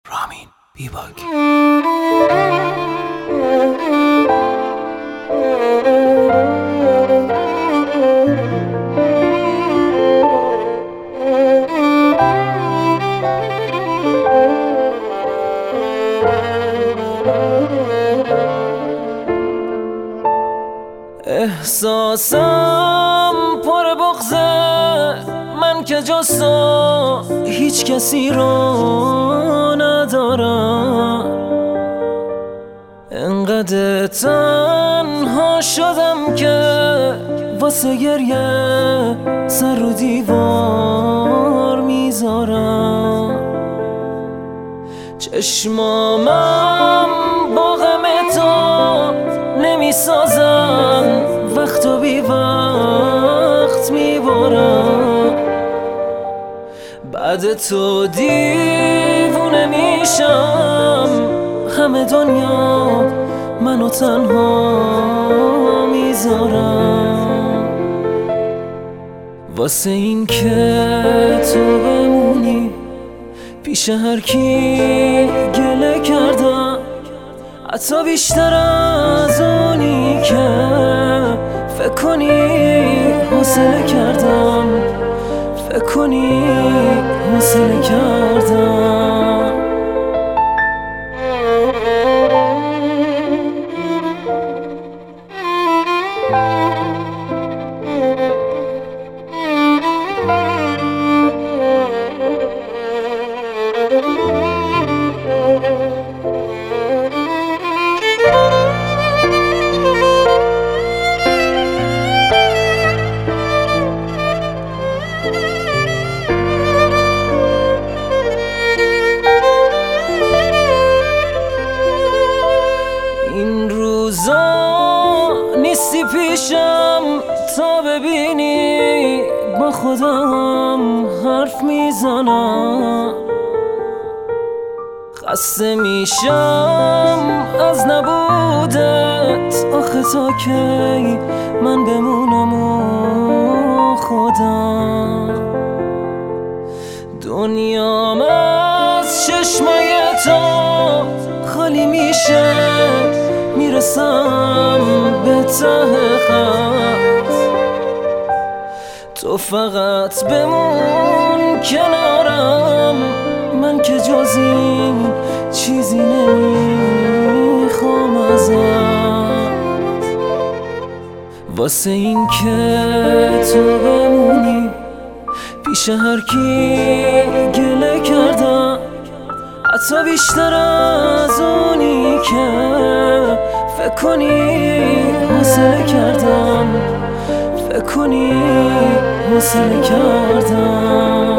رامین بیباک. احساسم پر بغضه، من که جز تو هیچ کسی رو ندارم. انقدر تنها شدم که واسه گریه سر رو دیوار میذارم. چشمامم با غم تو نمیسازن، وقت و بی وقت میبارم. بعد تو دیوونه میشم، همه دنیا منو تنها میذارم. واسه این که تو بمونی پیش هر کی گله کردم، حتی بیشتر از اونی که فکر کنی حوصله کردم، فکر کنی حوصله کردم. نیستی پیشم تا ببینی با خودم حرف میزنم. خسته میشم از نبودت، آخه تا کی من بمونم و خودم. دنیام از چشمای تو خالی میشه، میرسم به ته خط. تو فقط بمون کنارم، من که جز این چیزی نمیخوام ازت. واسه این که تو بمونی پیش هر کی گله کردم، حتی بیشتر از اونی که فکر کنی حوصله کردم، فکر کنی حوصله کردم.